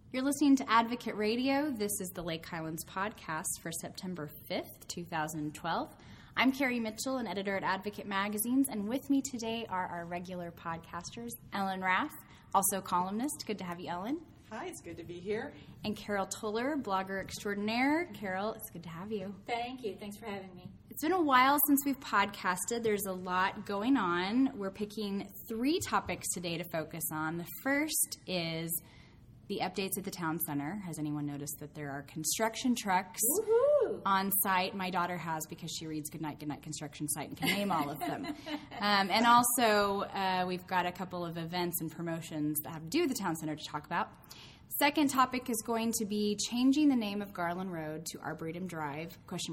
You're listening to Advocate Radio. This is the Lake Highlands podcast for September 5th, 2012. I'm Carrie Mitchell, an editor at Advocate Magazines, and with me today are our regular podcasters, Ellen Raff, also columnist. Good to have you, Ellen. Hi, it's good to be here. And Carol Tuller, blogger extraordinaire. Carol, it's good to have you. Thank you. Thanks for having me. It's been a while since we've podcasted. There's a lot going on. We're picking 3 topics today to focus on. The first is the updates at the town center. Has anyone noticed that there are construction trucks on site? My daughter has, because she reads Goodnight Construction Site and can name all of them. And also, we've got a couple of events and promotions that have to do with the town center to talk about. Second topic is going to be changing the name of Garland Road to Arboretum Drive, ?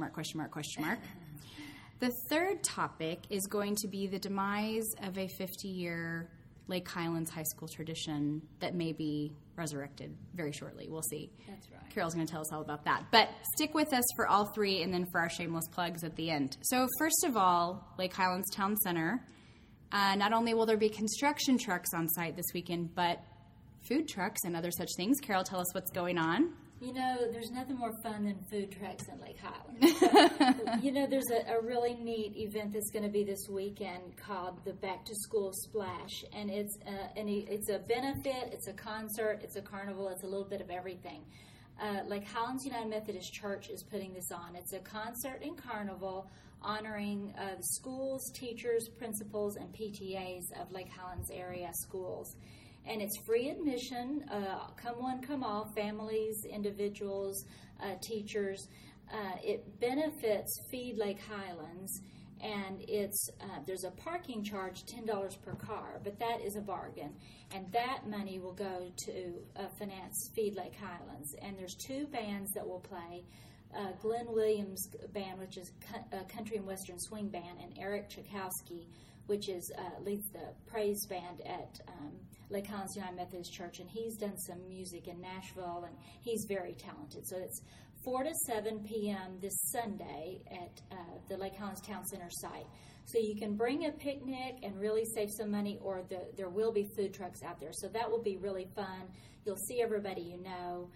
The third topic is going to be the demise of a 50-year Lake Highlands High School tradition that may be resurrected very shortly. We'll see. That's right. Carol's going to tell us all about that. But stick with us for all 3 and then for our shameless plugs at the end. So first of all, Lake Highlands Town Center. Not only will there be construction trucks on site this weekend, but food trucks and other such things. Carol, tell us what's going on. You know, there's nothing more fun than food trucks in Lake Highlands. You know, there's a really neat event that's going to be this weekend called the Back to School Splash, and it's a benefit, it's a concert, it's a carnival, it's a little bit of everything. Lake Highlands United Methodist Church is putting this on. It's a concert and carnival honoring the schools, teachers, principals, and PTAs of Lake Highlands area schools. And it's free admission, come one, come all, families, individuals, teachers. It benefits Feed Lake Highlands, and there's a parking charge, $10 per car, but that is a bargain. And that money will go to finance Feed Lake Highlands. And there's 2 bands that will play, Glenn Williams Band, which is a country and western swing band, and Eric Chakowski, which leads the praise band at Lake Highlands United Methodist Church, and he's done some music in Nashville, and he's very talented. So it's 4 to 7 p.m. this Sunday at the Lake Highlands Town Center site. So you can bring a picnic and really save some money, or there will be food trucks out there. So that will be really fun. You'll see everybody you know.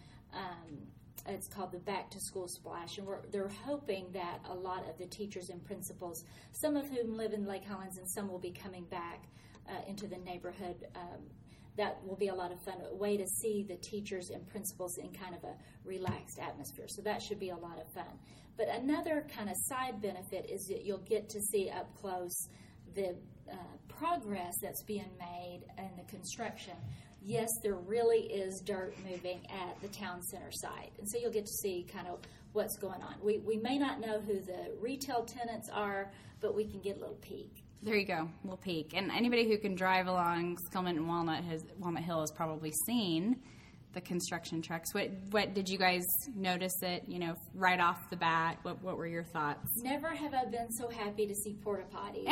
It's called the Back to School Splash, and they're hoping that a lot of the teachers and principals, some of whom live in Lake Highlands and some will be coming back into the neighborhood. That will be a lot of fun, a way to see the teachers and principals in kind of a relaxed atmosphere. So that should be a lot of fun. But another kind of side benefit is that you'll get to see up close the progress that's being made in the construction. Yes, there really is dirt moving at the town center site. And so you'll get to see kind of what's going on. We may not know who the retail tenants are, but we can get a little peek. There you go, a little peek. And anybody who can drive along Skillman and Walnut Hill has probably seen the construction trucks. What did you guys notice it, right off the bat? What were your thoughts? Never have I been so happy to see porta potties.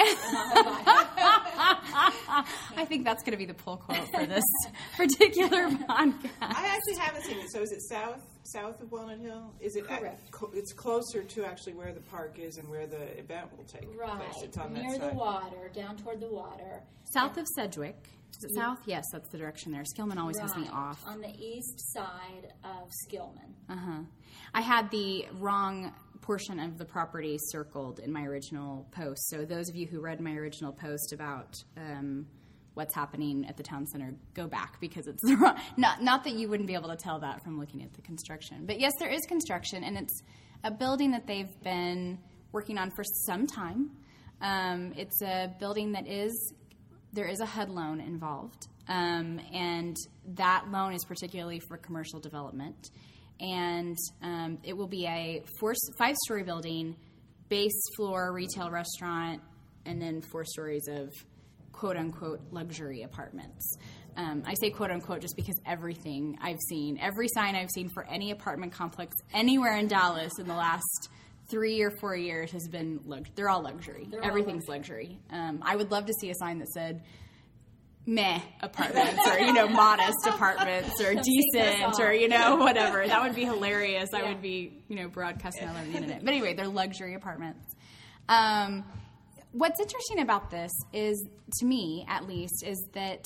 I think that's going to be the pull quote for this particular podcast. I actually haven't seen it. So is it south of Walnut Hill? Is it correct? It's closer to actually where the park is and where the event will take place. It's on near that the side. Water, down toward the water. South of Sedgwick. Is it south? Yes, that's the direction there. Skillman always has me off. On the east side of Skillman. Uh-huh. I had the wrong portion of the property circled in my original post. So those of you who read my original post about what's happening at the town center, go back, because it's the wrong. Not that you wouldn't be able to tell that from looking at the construction. But yes, there is construction, and it's a building that they've been working on for some time. It's a building that there is a HUD loan involved, and that loan is particularly for commercial development. And it will be a 5-story building, base floor retail restaurant, and then 4 stories of quote-unquote luxury apartments. I say quote-unquote just because everything I've seen, every sign I've seen for any apartment complex anywhere in Dallas in the last 3 or 4 years has been they're all luxury. Everything's luxury. I would love to see a sign that said meh apartments or, modest apartments or decent or, whatever. That would be hilarious. Yeah. I would be, broadcasting all over the internet. But anyway, they're luxury apartments. What's interesting about this is, to me at least, is that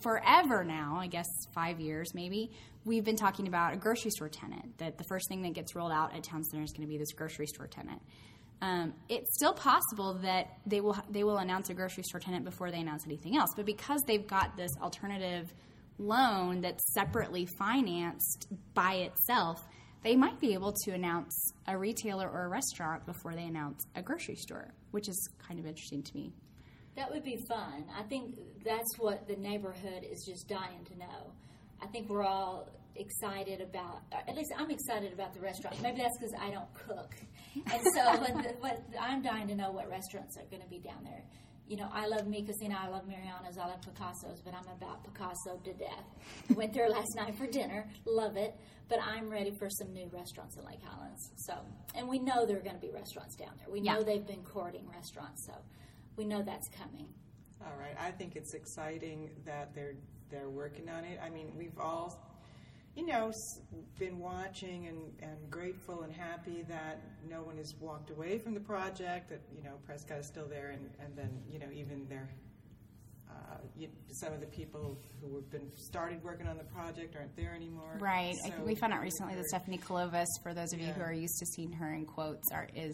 forever now, I guess 5 years maybe, we've been talking about a grocery store tenant, that the first thing that gets rolled out at Town Center is going to be this grocery store tenant. It's still possible that they will announce a grocery store tenant before they announce anything else. But because they've got this alternative loan that's separately financed by itself, they might be able to announce a retailer or a restaurant before they announce a grocery store, which is kind of interesting to me. That would be fun. I think that's what the neighborhood is just dying to know. I think we're all excited about, at least I'm excited about the restaurants. Maybe that's because I don't cook. And so but I'm dying to know what restaurants are going to be down there. You know, I love Mi Cocina, I love Mariana's, I love Picasso's, but I'm about Picasso to death. Went there last night for dinner, love it, but I'm ready for some new restaurants in Lake Highlands. So, and we know there are going to be restaurants down there. We know they've been courting restaurants, so we know that's coming. All right, I think it's exciting that they're working on it. I mean, we've all, you know, been watching and grateful and happy that no one has walked away from the project, that, you know, Prescott is still there, and then, you know, even their, some of the people who have been started working on the project aren't there anymore. Right. So we found out recently that Stephanie Clovis, for those of you who are used to seeing her in quotes,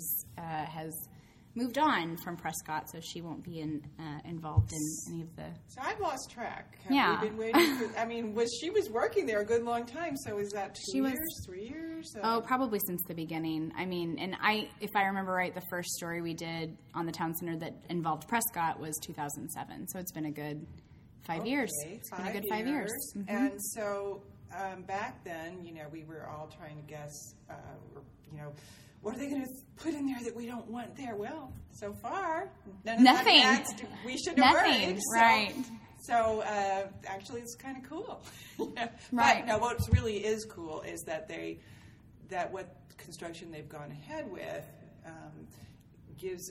has moved on from Prescott, so she won't be involved in any of the... So I've lost track. Have we been waiting for... I mean, she was working there a good long time, so is that 2 years, 3 years? Oh, probably since the beginning. I mean, and if I remember right, the first story we did on the Town Center that involved Prescott was 2007, so it's been a good 5 years. It's been a good 5 years. Mm-hmm. And so back then, you know, we were all trying to guess, you know, what are they going to put in there that we don't want there? Well, so far, nothing. We should have worried. Right. So actually, it's kind of cool. Right. But no, what really is cool is that what construction they've gone ahead with gives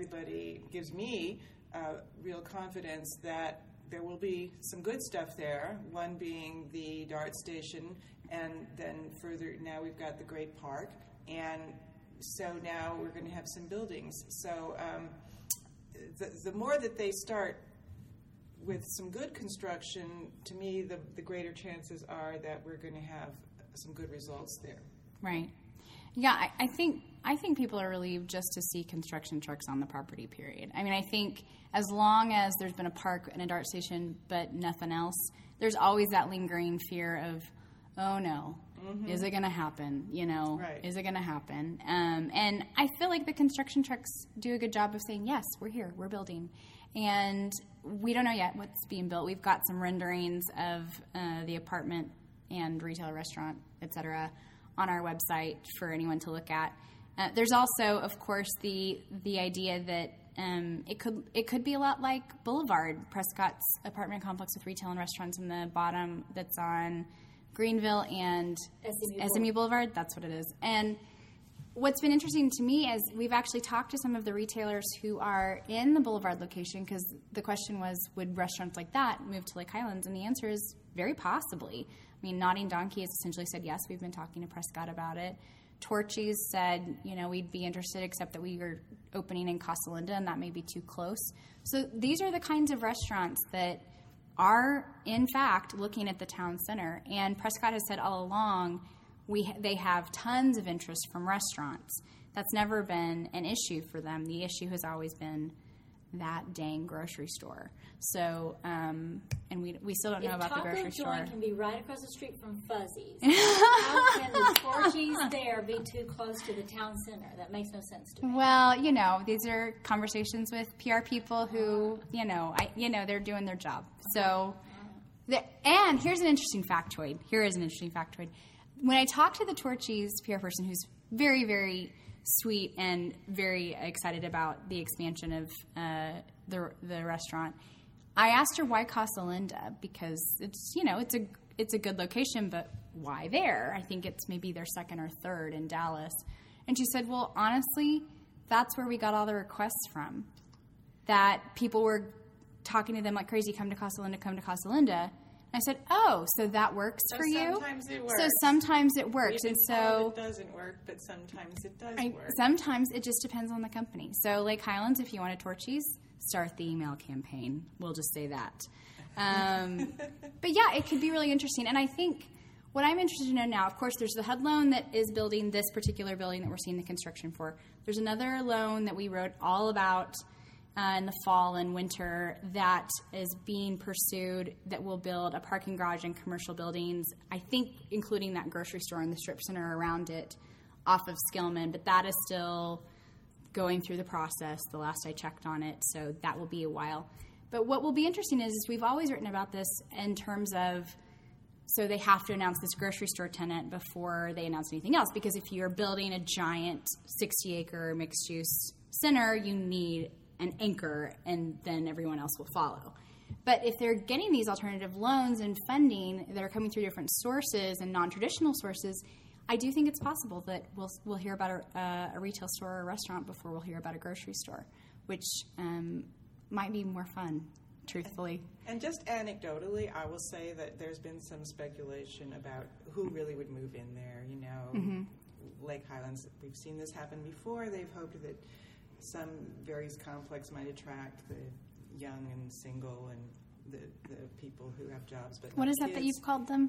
me real confidence that there will be some good stuff there. One being the DART station, and then further now we've got the great park, and so now we're going to have some buildings. So the more that they start with some good construction, to me, the greater chances are that we're going to have some good results there. Right. Yeah, I think people are relieved just to see construction trucks on the property, period. I mean, I think as long as there's been a park and a DART station but nothing else, there's always that lingering fear of, oh no, is it going to happen? You know, is it going to happen? And I feel like the construction trucks do a good job of saying, yes, we're here, we're building. And we don't know yet what's being built. We've got some renderings of the apartment and retail restaurant, et cetera, on our website for anyone to look at. There's also, of course, the idea that it could be a lot like Boulevard, Prescott's apartment complex with retail and restaurants in the bottom that's on Greenville and SMU Boulevard. That's what it is. And what's been interesting to me is we've actually talked to some of the retailers who are in the Boulevard location, because the question was, would restaurants like that move to Lake Highlands? And the answer is very possibly. I mean, Nodding Donkey has essentially said, yes, we've been talking to Prescott about it. Torchy's said, you know, we'd be interested, except that we are opening in Casa Linda, and that may be too close. So these are the kinds of restaurants that are, in fact, looking at the town center. And Prescott has said all along, they have tons of interest from restaurants. That's never been an issue for them. The issue has always been that dang grocery store. So, and we still don't know about the grocery store. Taco Joint can be right across the street from Fuzzy's. How can the Torchy's there be too close to the town center? That makes no sense to me. Well, you know, these are conversations with PR people who, they're doing their job. So, and here's an interesting factoid. When I talked to the Torchy's PR person, who's very, very sweet and very excited about the expansion of the restaurant, I asked her why Casa Linda, because it's a good location, but why there? I think it's maybe their second or third in Dallas. And she said, well, honestly, that's where we got all the requests from. That people were talking to them like crazy, come to Casa Linda, come to Casa Linda. I said, oh, so that works for you? Sometimes it works. So sometimes it works. It doesn't work, but sometimes it does work. Sometimes it just depends on the company. So Lake Highlands, if you want a Torchy's, start the email campaign. We'll just say that. But yeah, it could be really interesting. And I think what I'm interested to know now, of course, there's the HUD loan that is building this particular building that we're seeing the construction for. There's another loan that we wrote all about in the fall and winter that is being pursued that will build a parking garage and commercial buildings, I think including that grocery store and the strip center around it off of Skillman, but that is still going through the process the last I checked on it, so that will be a while. But what will be interesting is we've always written about this in terms of, so they have to announce this grocery store tenant before they announce anything else, because if you're building a giant 60-acre mixed-use center, you need an anchor, and then everyone else will follow. But if they're getting these alternative loans and funding that are coming through different sources and non-traditional sources, I do think it's possible that we'll hear about a retail store or a restaurant before we'll hear about a grocery store, which might be more fun, truthfully. And just anecdotally, I will say that there's been some speculation about who really would move in there. You know, Lake Highlands, we've seen this happen before. They've hoped that some various complex might attract the young and single and the people who have jobs but what not is that kids. that you've called them?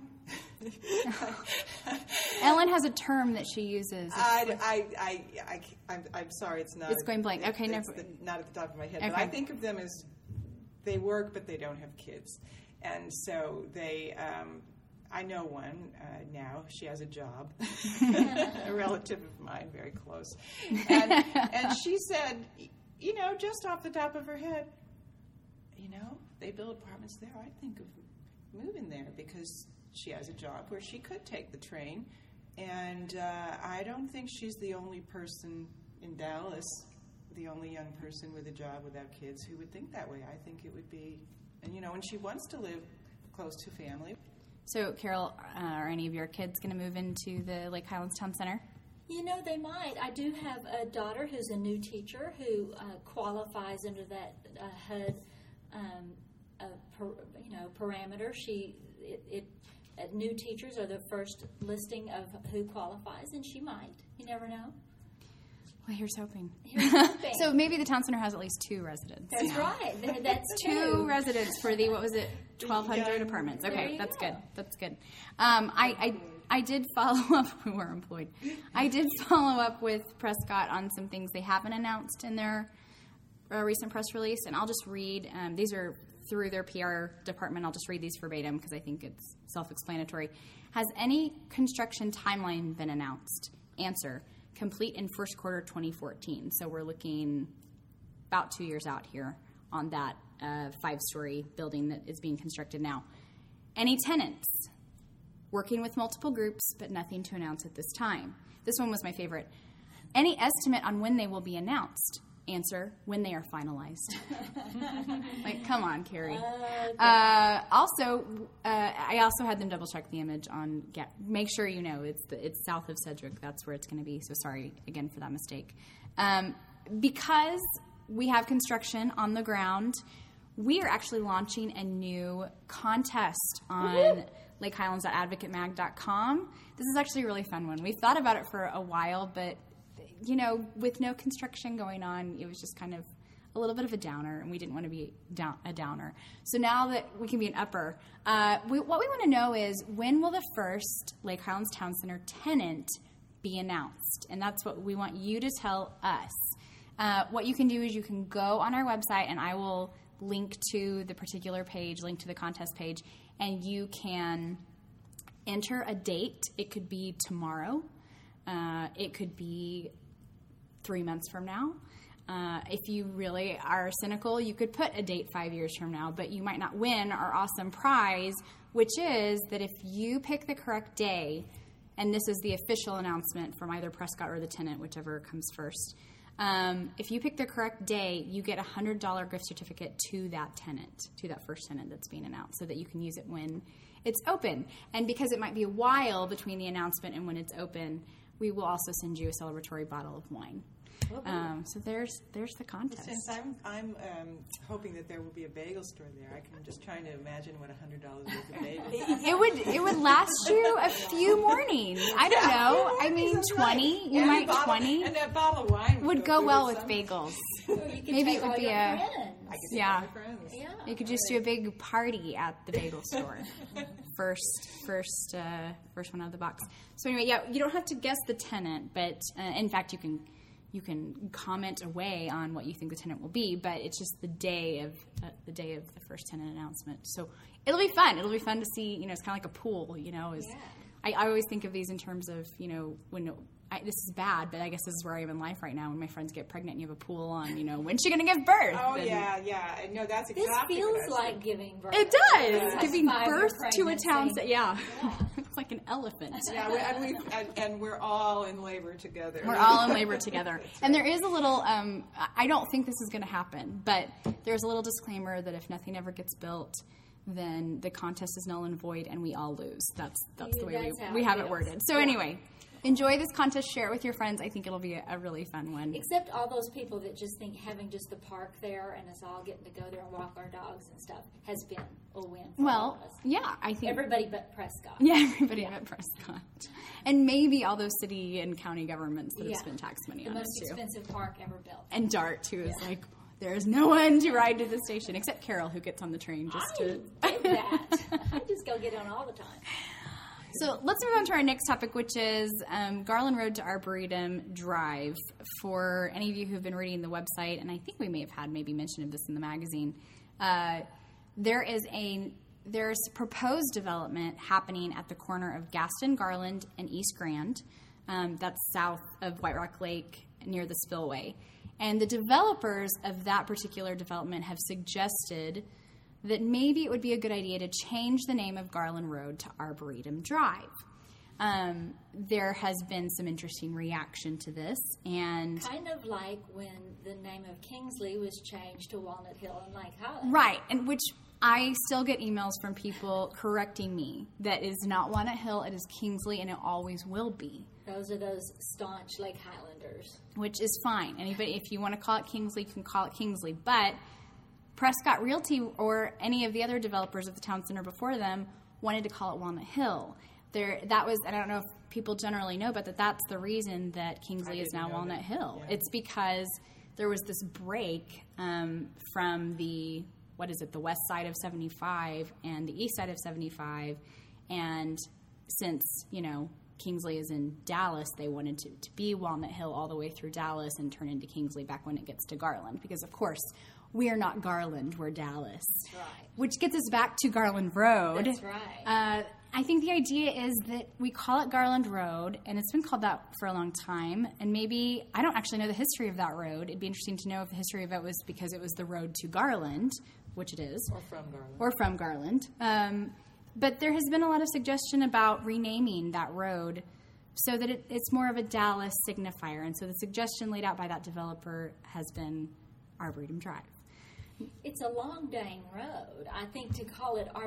Ellen has a term that she uses. I'm sorry, it's not. It's going blank. Okay, it's not at the top of my head. Okay. But I think of them as they work, but they don't have kids, and so they. I know one now. She has a job, a relative of mine, very close, and she said, you know, just off the top of her head, you know, they build apartments there. I think of moving there because she has a job where she could take the train, and I don't think she's the only person in Dallas, the only young person with a job without kids who would think that way. I think it would be, and you know, and she wants to live close to family. So, Carol, are any of your kids going to move into the Lake Highlands Town Center? You know, they might. I do have a daughter who's a new teacher who qualifies under that HUD parameter. New teachers are the first listing of who qualifies, and she might. You never know. Well, here's hoping. Here's hoping. So maybe the town center has at least 2 residents. That's right. That's 2 residents for the, what was it, 1,200 apartments. Okay, that's good. That's good. I did follow up. We were employed. I did follow up with Prescott on some things they haven't announced in their recent press release, and I'll just read. These are through their PR department. I'll just read these verbatim because I think it's self-explanatory. Has any construction timeline been announced? Answer: complete in first quarter 2014. So we're looking about 2 years out here on that 5-story building that is being constructed now. Any tenants? Working with multiple groups, but nothing to announce at this time. This one was my favorite. Any estimate on when they will be announced? Answer: when they are finalized. Like, come on, Carrie. I also had them double check the image on Get. Make sure you know it's south of Sedgwick. That's where it's going to be. So sorry again for that mistake. Because we have construction on the ground, we are actually launching a new contest on LakeHighlands.advocatemag.com. This is actually a really fun one. We've thought about it for a while, but you know, with no construction going on, it was just kind of a little bit of a downer, and we didn't want to be a downer. So now that we can be an upper, what we want to know is, when will the first Lake Highlands Town Center tenant be announced? And that's what we want you to tell us. What you can do is you can go on our website, and I will link to the particular page, link to the contest page, and you can enter a date. It could be tomorrow. It could be 3 months from now. If you really are cynical, you could put a date 5 years from now, but you might not win our awesome prize, which is that if you pick the correct day, and this is the official announcement from either Prescott or the tenant, whichever comes first, if you pick the correct day, you get a $100 gift certificate to that tenant, to that first tenant that's being announced, so that you can use it when it's open. And because it might be a while between the announcement and when it's open, we will also send you a celebratory bottle of wine. So there's the contest. Since I'm hoping that there will be a bagel store there, I'm just trying to imagine what $100 worth of bagels. It would last you a few mornings. I don't know. I mean, 20. You might 20. And that bottle of wine would go well with bagels. Maybe it would be a see Yeah. my friends. Yeah. You could just do a big party at the bagel store. First one out of the box. So anyway, yeah, you don't have to guess the tenant, but in fact, you can comment away on what you think the tenant will be. But it's just the day of the first tenant announcement. So it'll be fun. It'll be fun to see. It's kind of like a pool. I always think of these in terms of when. This is bad, but I guess this is where I am in life right now. When my friends get pregnant, and you have a pool on. When's she going to give birth? Oh, And yeah. No, that's This exactly what I feels was like thinking. giving birth. It does. Yeah. Giving Five-year birth to a pregnancy. town. Yeah. It's like an elephant. Yeah, and we're all in labor together. We're all in labor together. And there is a little, I don't think this is going to happen, but there's a little disclaimer that if nothing ever gets built, then the contest is null and void and we all lose. That's the way That's how we it have it feels. worded. So anyway, enjoy this contest, share it with your friends. I think it'll be a really fun one. Except all those people that just think having just the park there and us all getting to go there and walk our dogs and stuff has been a win for all Well, of us. yeah, I think. Everybody but Prescott. Yeah, everybody at Prescott. And maybe all those city and county governments that have Yeah. spent tax money The on it, most too. expensive park ever built. And Dart, who is like, there's no one to ride to the station except Carol, who gets on the train just I to. did that. I just go get on all the time. So let's move on to our next topic, which is Garland Road to Arboretum Drive. For any of you who've been reading the website, and I think we may have had maybe mention of this in the magazine, there's proposed development happening at the corner of Gaston Garland and East Grand. That's south of White Rock Lake near the spillway. And the developers of that particular development have suggested that maybe it would be a good idea to change the name of Garland Road to Arboretum Drive. There has been some interesting reaction to this, and Kind of like when the name of Kingsley was changed to Walnut Hill and Lake Highland. right, and which I still get emails from people correcting me that is not Walnut Hill, it is Kingsley, and it always will be. Those are those staunch Lake Highlanders. Which is fine. Anybody, if you want to call it Kingsley, you can call it Kingsley. But Prescott Realty or any of the other developers of the town center before them wanted to call it Walnut Hill. That was, and I don't know if people generally know, but that's the reason that Kingsley is now Walnut Hill. Yeah. It's because there was this break from the west side of 75 and the east side of 75, and since, Kingsley is in Dallas, they wanted to be Walnut Hill all the way through Dallas and turn into Kingsley back when it gets to Garland. Because, of course, we are not Garland, we're Dallas. That's right. Which gets us back to Garland Road. That's right. I think the idea is that we call it Garland Road, and it's been called that for a long time. And maybe, I don't actually know the history of that road. It'd be interesting to know if the history of it was because it was the road to Garland, which it is. Or from Garland. But there has been a lot of suggestion about renaming that road so that it's more of a Dallas signifier. And so the suggestion laid out by that developer has been Arboretum Drive. It's a long dang road. I think to call it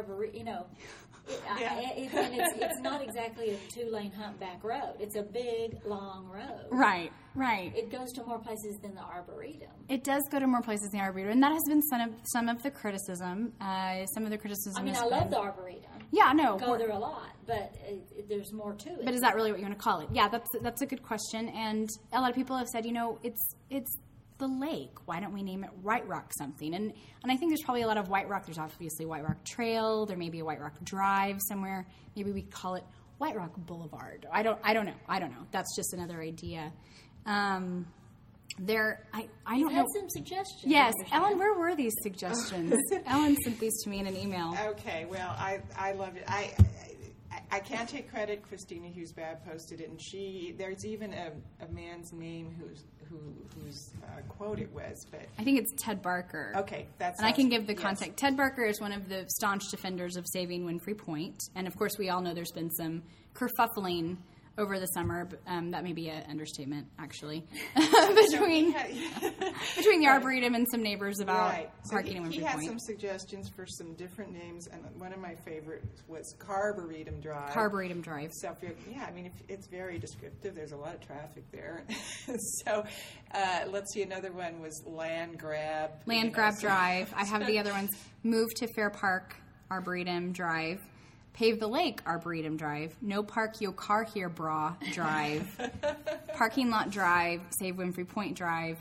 it's not exactly a two-lane humpback road. It's a big, long road. Right. It goes to more places than the Arboretum. It does go to more places than the Arboretum, and that has been some of the criticism. Some of the criticism I has love been- the Arboretum. Yeah, no. Go there a lot, but there's more to it. But is that really what you want to call it? Yeah, that's a good question. And a lot of people have said, it's the lake. Why don't we name it White Rock something? And I think there's probably a lot of White Rock. There's obviously White Rock Trail. There may be a White Rock Drive somewhere. Maybe we could call it White Rock Boulevard. I don't know. That's just another idea. I don't had know. some suggestions. Yes, I understand. Ellen, where were these suggestions? Ellen sent these to me in an email. Okay, well, I loved it. I can't take credit. Christina Hughes-Babb posted it, and there's even a man's name whose quote it was, but I think it's Ted Barker. okay, that's. And I can give the yes. context. Ted Barker is one of the staunch defenders of saving Winfrey Point. And, of course, we all know there's been some kerfuffling over the summer. But, that may be an understatement, actually, between the Arboretum and some neighbors about Right. So parking in he Winfrey had Point. some suggestions for some different names, and one of my favorites was Carboretum Drive. Arboretum Drive. So, it's very descriptive. There's a lot of traffic there. So, let's see. Another one was Land Grab. Land Grab Drive. I have the other ones. Move to Fair Park, Arboretum Drive. Pave the Lake, Arboretum Drive. No Park Yo Car Here, Bra Drive. Parking Lot Drive. Save Winfrey Point Drive.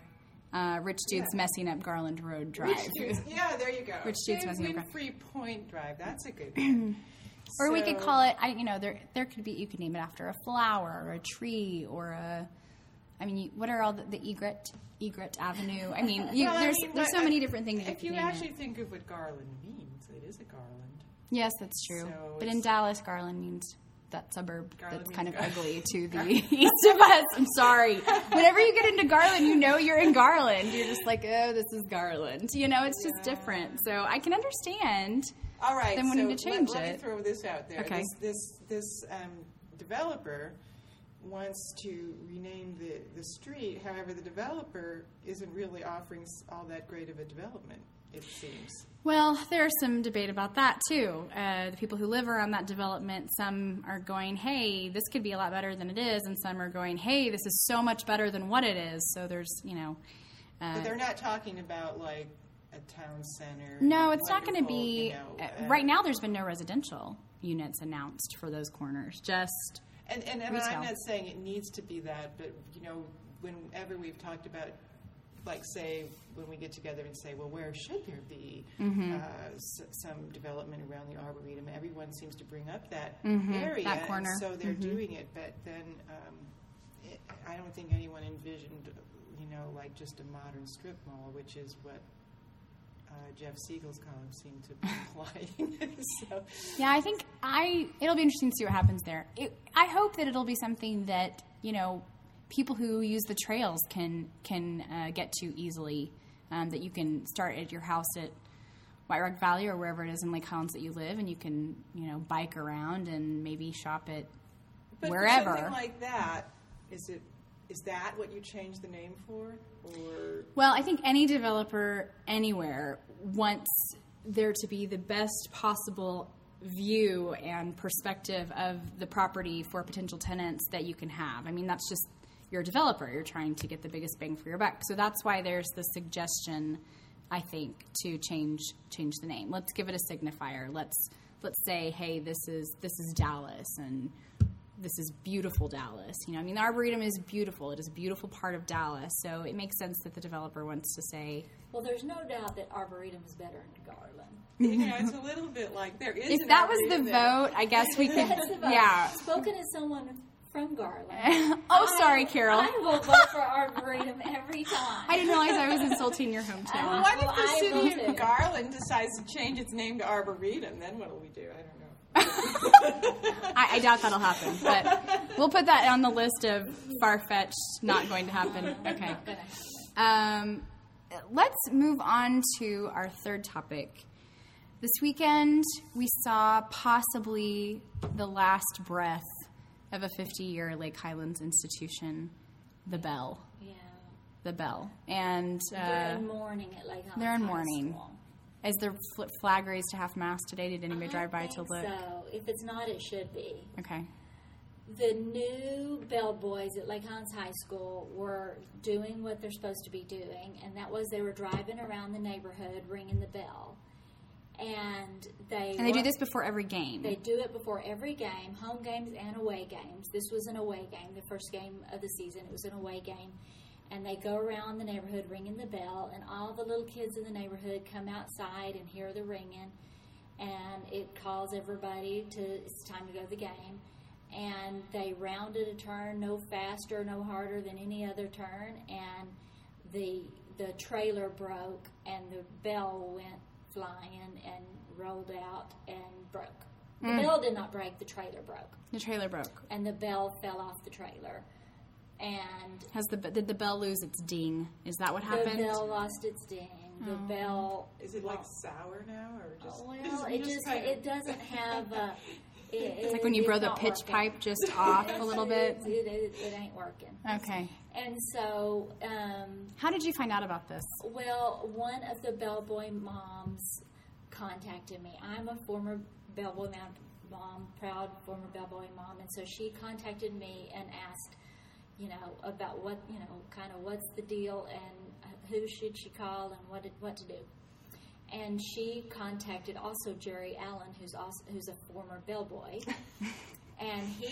Rich Dude's messing up Garland Road Drive. Yeah, there you go. Rich Dude's messing up Winfrey Point Drive. That's a good one. Or we could call it, there could be, you could name it after a flower or a tree or what are all the Egret Avenue? I mean, there's so many different things you if could you name actually it. think of what Garland means, it is a garland. Yes, that's true. So but in Dallas, Garland means that suburb Garland that's kind of means ugly to the east of us. I'm sorry. Whenever you get into Garland, you're in Garland. You're just like, oh, this is Garland. It's just different. So I can understand. All right, them wanting to change let it. me throw this out there. Okay. This developer wants to rename the street. However, the developer isn't really offering all that great of a development, it seems. Well, there's some debate about that, too. The people who live around that development, some are going, hey, this could be a lot better than it is, and some are going, hey, this is so much better than what it is. So there's, but they're not talking about, like, a town center. No, it's not going to be... right now, there's been no residential units announced for those corners, just And retail. I'm not saying it needs to be that, but, whenever we've talked about, like, say, when we get together and say, well, where should there be some development around the Arboretum, everyone seems to bring up that area. That corner. And so they're doing it, but then I don't think anyone envisioned, like just a modern strip mall, which is what Jeff Siegel's column seemed to be implying. So. Yeah, I think it'll be interesting to see what happens there. I hope that it'll be something that, people who use the trails can get to easily, that you can start at your house at White Rock Valley or wherever it is in Lake Highlands that you live, and you can, bike around and maybe shop at but wherever. For something like that, is that what you changed the name for? Or Well, I think any developer anywhere wants there to be the best possible view and perspective of the property for potential tenants that you can have. I mean, that's just, you're a developer. You're trying to get the biggest bang for your buck. So that's why there's the suggestion, I think, to change the name. Let's give it a signifier. Let's say, hey, this is Dallas, and this is beautiful Dallas. The Arboretum is beautiful. It is a beautiful part of Dallas. So it makes sense that the developer wants to say... Well, there's no doubt that Arboretum is better in Garland. it's a little bit like there is. If that was the vote, I guess we could... Yeah. Spoken as someone from Garland. Sorry, Carol. I will vote for Arboretum every time. I didn't realize I was insulting your hometown. What if the I city will of too. Garland decides to change its name to Arboretum? Then what will we do? I don't know. I doubt that'll happen, but we'll put that on the list of far-fetched, not going to happen. Okay. Let's move on to our third topic. This weekend, we saw possibly the last breath of a 50-year Lake Highlands institution, the Bell. Yeah. The Bell. And They're in mourning at Lake Highlands they're in High mourning. School. Is the flag raised to half-mast today? Did anybody drive by to I think look? so. If it's not, it should be. Okay. The new bellboys at Lake Highlands High School were doing what they're supposed to be doing, and that was they were driving around the neighborhood ringing the bell. And they do this before every game. They do it before every game, home games and away games. This was an away game, the first game of the season. It was an away game. And they go around the neighborhood ringing the bell, and all the little kids in the neighborhood come outside and hear the ringing, and it calls everybody it's time to go to the game. And they rounded a turn no faster, no harder than any other turn, and the trailer broke, and the bell went flying and rolled out and broke. The bell did not break, the trailer broke. The trailer broke. And the bell fell off the trailer. And did the bell lose its ding? Is that what happened? the bell lost its ding. The bell... Is it like sour now, or just? Well, it doesn't have... It's like when you blow the pitch pipe just off a little bit. It ain't working. Okay. And so... how did you find out about this? Well, one of the bellboy moms contacted me. I'm a former bellboy mom, proud former bellboy mom, and so she contacted me and asked, about what, kind of what's the deal and who should she call and what to do. And she contacted also Jerry Allen, who's a former bellboy. And he was.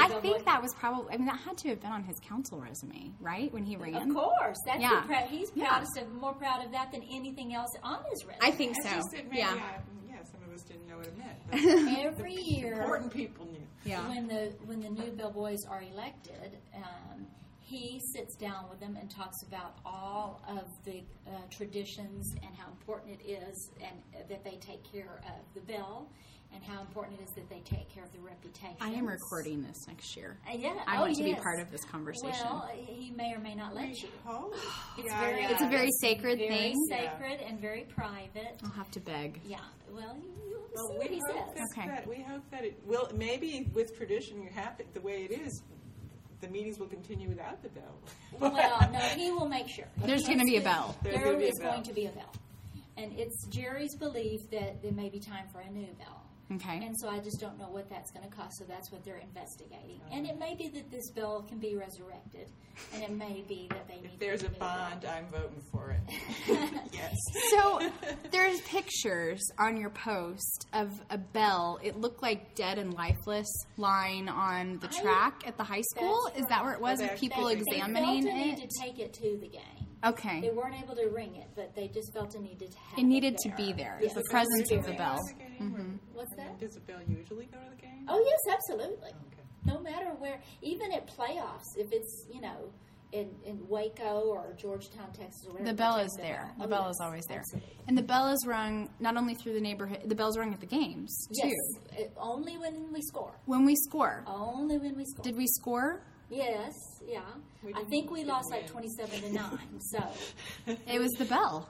I bellboy. think that was probably. I mean, that had to have been on his council resume, right? When he ran. Of course, that's Yeah. he's Yeah. proudest of, more proud of that than anything else on his resume. I think It's so. just that maybe Yeah. some of us didn't know what it meant. But Every year, important people knew. Yeah. when the new bellboys are elected, he sits down with them and talks about all of the traditions and how important it is, and that they take care of the bell, and how important it is that they take care of the reputation. I am recording this next year. Yeah, I want to be yes. part of this conversation. Well, he may or may not let you. Oh, It's yeah, very, yeah. It's a very sacred very thing. sacred and very private. I'll have to beg. Yeah. Well, you Well, see what he says. Okay. We hope that it will. Maybe with tradition, you have it the way it is. The meetings will continue without the bell. Well, no, he will make sure. There's going to be a bell. There's There gonna be a is bell. going to be a bell. And it's Jerry's belief that there may be time for a new bell. Okay. And so I just don't know what that's going to cost, so that's what they're investigating. And it may be that this bell can be resurrected, and it may be that they need If there's a new bell. bond, I'm voting for it. Yes. So there's pictures on your post of a bell. It looked like dead and lifeless lying on the track at the high school. That's Is that where it was? right. With people They examining felt a need it? to take it to the game. Okay. They weren't able to ring it, but they just felt a need to have It needed to there. be there. Yes. The presence of the Usually bell. go to the game, or- What's that? Does the bell usually go to the game? Oh, yes, absolutely. Okay. No matter where, even at playoffs, if it's, in Waco or Georgetown, Texas, or whatever. The bell they is take there. bell. The Oh, bell yes, is always there. absolutely. And the bell is rung not only through the neighborhood, the bell's rung at the games, too. Yes, only when we score. When we score. Only when we score. Did we score? Yes, yeah. We I didn't- think we didn't lost like win. 27-9. So It was the bell.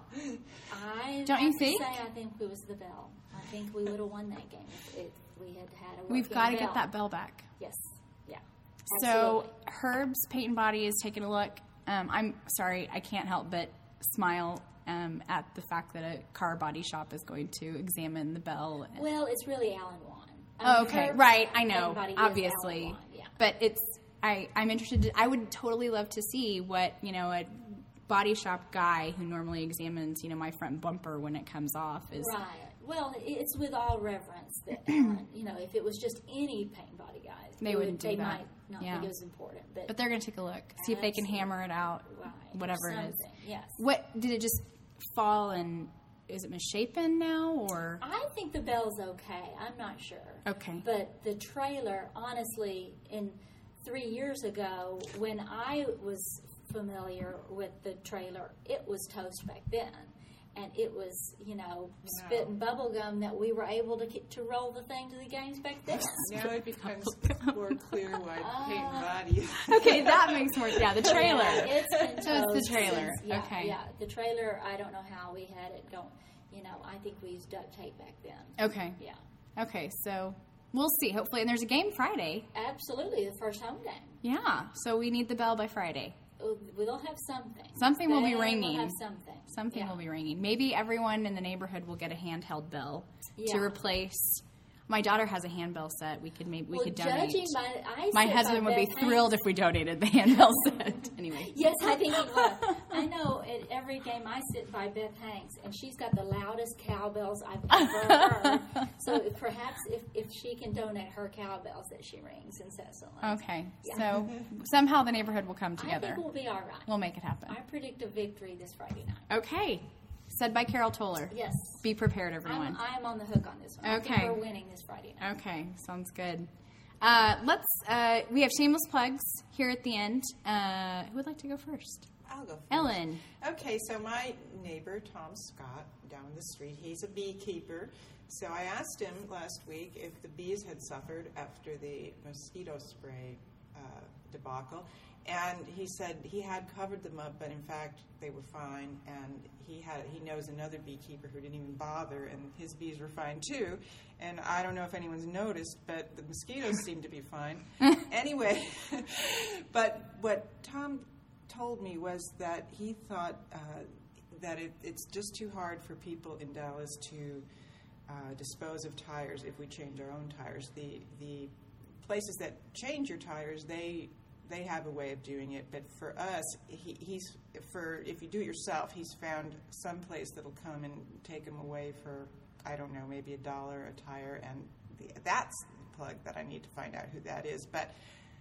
I Don't you have to think? say I think it was the bell. I think we would have won that game if we had had a We've working got to bell. get that bell back. Yes, yeah. So Absolutely. Herb's Paint and Body is taking a look. I'm sorry, I can't help but smile at the fact that a car body shop is going to examine the bell. Well, it's really Alan Wan. Oh, okay, Herb's right. I know, Everybody is obviously, Alan Wan, yeah. but I'm interested. I would totally love to see what a body shop guy who normally examines my front bumper when it comes off is. Right. Well, it's with all reverence that if it was just any paint and body guy, They wouldn't do they that. might not Yeah. think it was important. But, But they're going to take a look, see if they can Absolutely. hammer it out, right, whatever it is. something, Yes. What did it just fall and is it misshapen now or? I think the bell's okay. I'm not sure. Okay. But the trailer, honestly, 3 years ago, when I was familiar with the trailer, it was toast back then. And it was, spit and bubble gum that we were able to roll the thing to the games back then. Now it becomes more clear why paint and body. Okay, that makes more. Yeah, the trailer. Yeah, it's been So it's the toast trailer. since- yeah, Okay. Yeah, the trailer, I don't know how we had it going. I think we used duct tape back then. Okay. Yeah. Okay, so we'll see. Hopefully, and there's a game Friday. Absolutely, the first home game. Yeah, so we need the bell by Friday. We'll have something. Something will be We'll ringing. have something. Something Yeah. will be ringing. Maybe everyone in the neighborhood will get a handheld bell to Yeah. replace. My daughter has a handbell set. We could Well, donate. judging My sit husband by would be Beth thrilled Hanks. if we donated the handbell set. Anyway. Yes, I think he would. I know at every game I sit by Beth Hanks, and she's got the loudest cowbells I've ever heard. So perhaps if she can donate her cowbells that she rings incessantly. Okay, Yeah. so somehow the neighborhood will come I together. think we'll be all right. We'll make it happen. I predict a victory this Friday night. Okay. Said by Carol Toller. Yes. Be prepared, everyone. I'm on the hook on this one. I Okay. think we're winning this Friday night. Okay, sounds good. We have shameless plugs here at the end. Who would like to go first? I'll go first. Ellen. Okay, so my neighbor, Tom Scott, down the street, he's a beekeeper. So I asked him last week if the bees had suffered after the mosquito spray debacle. And he said he had covered them up, but in fact they were fine. And he knows another beekeeper who didn't even bother, and his bees were fine too. And I don't know if anyone's noticed, but the mosquitoes seem to be fine. Anyway, but what Tom told me was that he thought that it's just too hard for people in Dallas to dispose of tires if we change our own tires. The places that change your tires, they have a way of doing it, but for us, if you do it yourself, he's found some place that'll come and take them away for, I don't know, maybe $1 a tire, and that's the plug that I need to find out who that is. But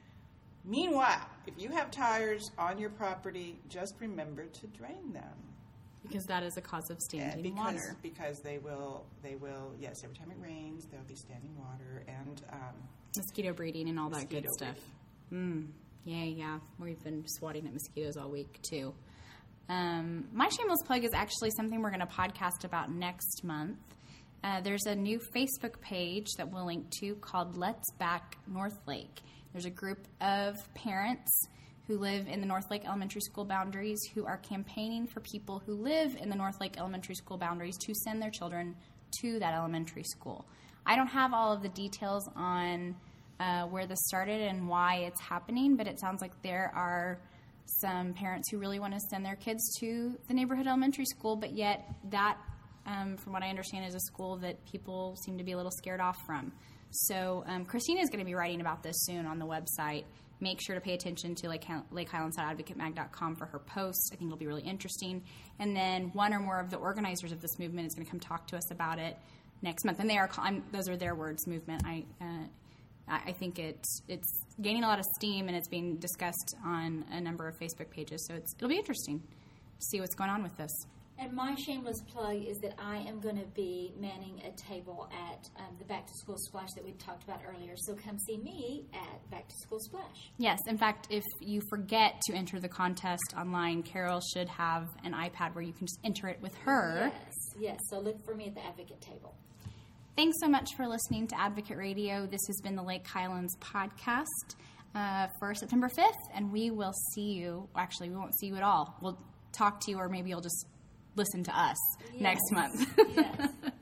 Meanwhile, if you have tires on your property, just remember to drain them. Because that is a cause of standing water. Because they will, yes, every time it rains, there'll be standing water and mosquito breeding and all that good mosquito stuff. Yeah. We've been swatting at mosquitoes all week, too. My shameless plug is actually something we're going to podcast about next month. There's a new Facebook page that we'll link to called Let's Back Northlake. There's a group of parents who live in the Northlake Elementary School boundaries who are campaigning for people who live in the Northlake Elementary School boundaries to send their children to that elementary school. I don't have all of the details on where this started and why it's happening, but it sounds like there are some parents who really want to send their kids to the neighborhood elementary school, but yet that, from what I understand, is a school that people seem to be a little scared off from. So Christina is going to be writing about this soon on the website. Make sure to pay attention to LakeHighlands.advocatemag.com for her posts. I think it'll be really interesting. And then one or more of the organizers of this movement is going to come talk to us about it next month. And they are those are their words, movement. I think it's gaining a lot of steam, and it's being discussed on a number of Facebook pages. So it'll be interesting to see what's going on with this. And my shameless plug is that I am going to be manning a table at the Back to School Splash that we talked about earlier. So come see me at Back to School Splash. Yes. In fact, if you forget to enter the contest online, Carol should have an iPad where you can just enter it with her. Yes. So look for me at the Advocate table. Thanks so much for listening to Advocate Radio. This has been the Lake Highlands podcast for September 5th, and we will see you. Actually, we won't see you at all. We'll talk to you, or maybe you'll just listen to us next month. Yes.